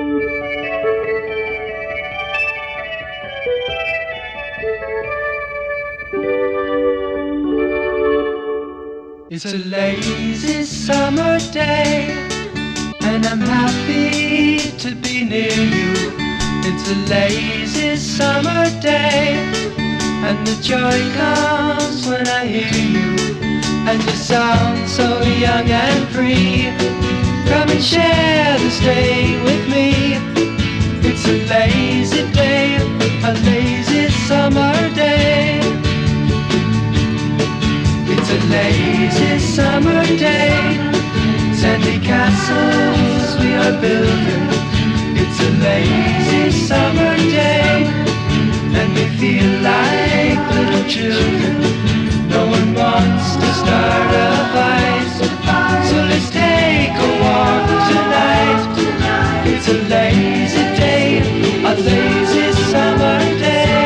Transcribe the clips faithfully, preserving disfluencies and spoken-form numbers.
It's a lazy summer day, and I'm happy to be near you. It's a lazy summer day, and the joy comes when I hear you. And you sound so young and free. Come and share this day with me. It's a lazy day, a lazy summer day. It's a lazy summer day. Sandy castles we are building. It's a lazy summer day, and we feel like little children. No one wants to start a fight, so let's take a walk tonight. It's a lazy day, a lazy summer day.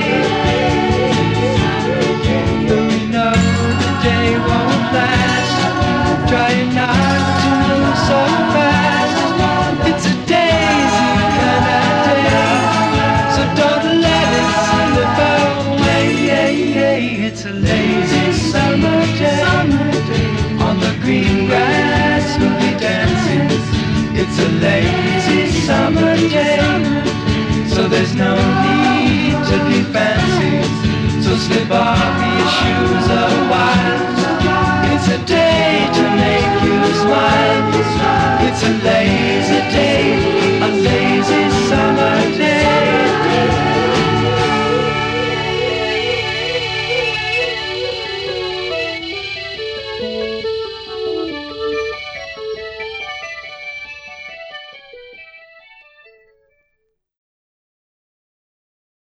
We know the day won't last, trying not to move so fast. It's a daisy kind of day, so don't let it slip away. It's a lazy summer day. On the green grass we'll be dancing. It's a lazy summer day, so there's no need to be fancy. So slip off your shoes a while. It's a day to make you smile. It's a lazy